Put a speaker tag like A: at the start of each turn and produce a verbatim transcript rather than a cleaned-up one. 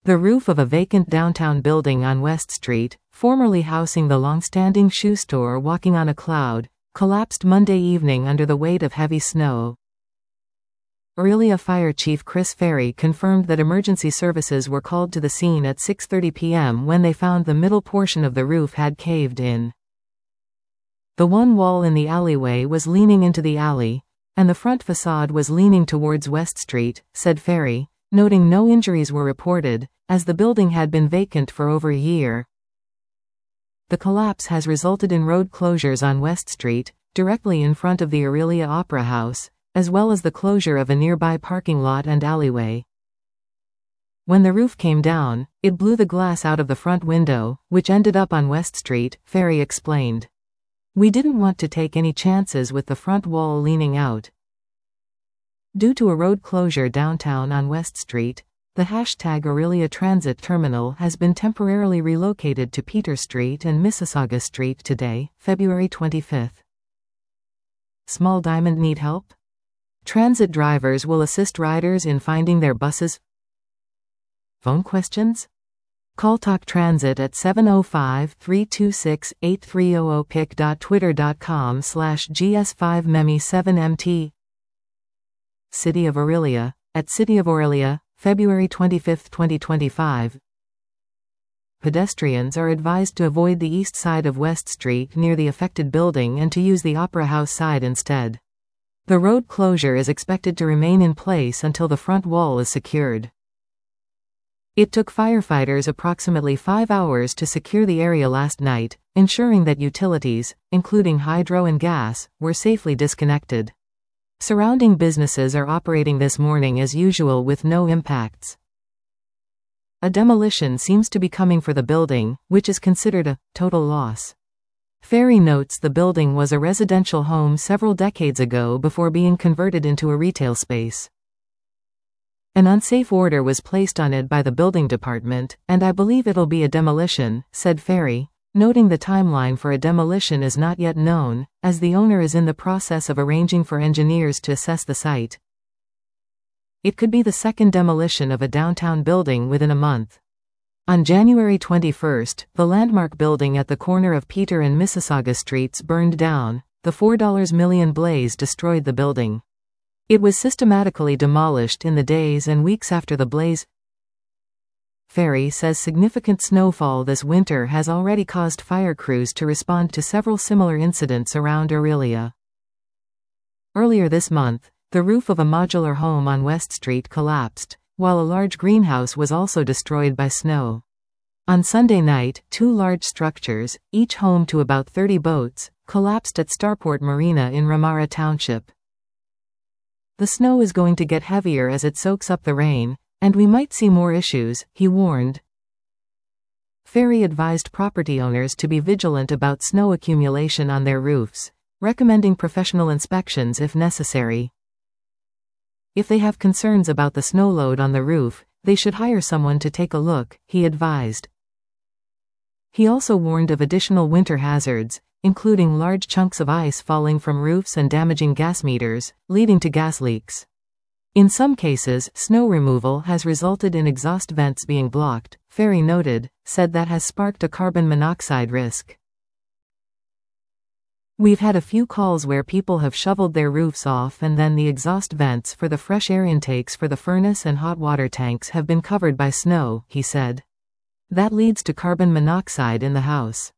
A: The roof of a vacant downtown building on West Street, formerly housing the long-standing shoe store Walking on a Cloud, collapsed Monday evening under the weight of heavy snow. Orillia Fire Chief Chris Ferry confirmed that emergency services were called to the scene at six thirty p m when they found the middle portion of the roof had caved in. The one wall in the alleyway was leaning into the alley, and the front facade was leaning towards West Street, said Ferry, noting no injuries were reported, as the building had been vacant for over a year. The collapse has resulted in road closures on West Street, directly in front of the Orillia Opera House, as well as the closure of a nearby parking lot and alleyway. When the roof came down, it blew the glass out of the front window, which ended up on West Street, Ferry explained. We didn't want to take any chances with the front wall leaning out. Due to a road closure downtown on West Street, the hashtag Orillia Transit Terminal has been temporarily relocated to Peter Street and Mississauga Street today, February twenty-fifth. Small Diamond need help? Transit drivers will assist riders in finding their buses. Phone questions? Call Talk Transit at seven oh five, three two six, eight three zero zero pic dot twitter dot com slash G S five M E M I seven M T. City of Orillia, at City of Orillia, February twenty-fifth, twenty twenty-five. Pedestrians are advised to avoid the east side of West Street near the affected building and to use the Opera House side instead. The road closure is expected to remain in place until the front wall is secured. It took firefighters approximately five hours to secure the area last night, ensuring that utilities, including hydro and gas, were safely disconnected. Surrounding businesses are operating this morning as usual with no impacts. A demolition seems to be coming for the building, which is considered a total loss. Ferry notes the building was a residential home several decades ago before being converted into a retail space. An unsafe order was placed on it by the building department, and I believe it'll be a demolition, said Ferry, noting the timeline for a demolition is not yet known, as the owner is in the process of arranging for engineers to assess the site. It could be the second demolition of a downtown building within a month. On January twenty-first, the landmark building at the corner of Peter and Mississauga Streets burned down. The four million dollar blaze destroyed the building. It was systematically demolished in the days and weeks after the blaze. Ferry says significant snowfall this winter has already caused fire crews to respond to several similar incidents around Orillia. Earlier this month, the roof of a modular home on West Street collapsed, while a large greenhouse was also destroyed by snow. On Sunday night, two large structures, each home to about thirty boats, collapsed at Starport Marina in Ramara Township. The snow is going to get heavier as it soaks up the rain, and we might see more issues, he warned. Ferry advised property owners to be vigilant about snow accumulation on their roofs, recommending professional inspections if necessary. If they have concerns about the snow load on the roof, they should hire someone to take a look, he advised. He also warned of additional winter hazards, including large chunks of ice falling from roofs and damaging gas meters, leading to gas leaks. In some cases, snow removal has resulted in exhaust vents being blocked, Ferry noted, said that has sparked a carbon monoxide risk. We've had a few calls where people have shoveled their roofs off and then the exhaust vents for the fresh air intakes for the furnace and hot water tanks have been covered by snow, he said. That leads to carbon monoxide in the house.